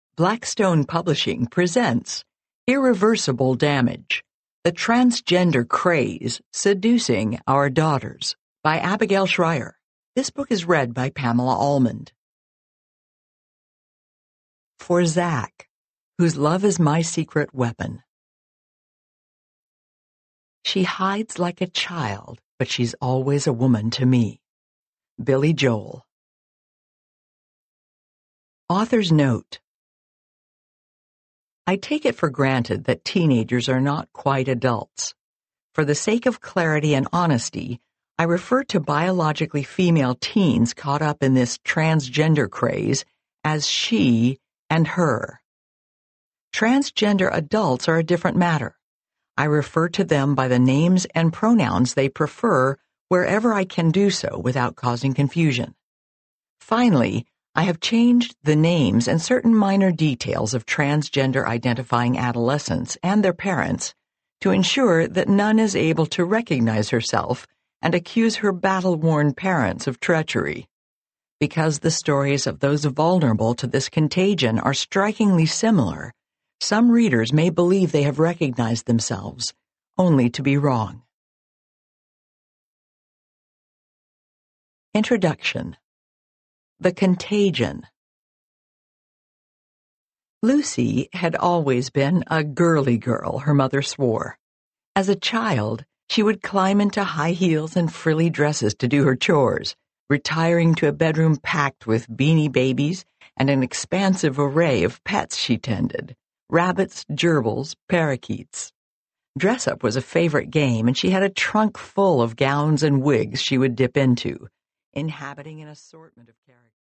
Blackstone Publishing presents Irreversible Damage, The Transgender Craze Seducing Our Daughters by Abigail Shrier. This book is read by Pamela Almond. For Zach, whose love is my secret weapon. She hides like a child, but she's always a woman to me. Billy Joel. Author's note. I take it for granted that teenagers are not quite adults. For the sake of clarity and honesty, I refer to biologically female teens caught up in this transgender craze as she and her. Transgender adults are a different matter. I refer to them by the names and pronouns they prefer wherever I can do so without causing confusion. Finally, I have changed the names and certain minor details of transgender identifying adolescents and their parents to ensure that none is able to recognize herself and accuse her battle-worn parents of treachery. Because the stories of those vulnerable to this contagion are strikingly similar, some readers may believe they have recognized themselves, only to be wrong. Introduction. The Contagion. Lucy had always been a girly girl, her mother swore. As a child, she would climb into high heels and frilly dresses to do her chores, retiring to a bedroom packed with Beanie Babies and an expansive array of pets she tended: rabbits, gerbils, parakeets. Dress-up was a favorite game, and she had a trunk full of gowns and wigs she would dip into, inhabiting an assortment of characters.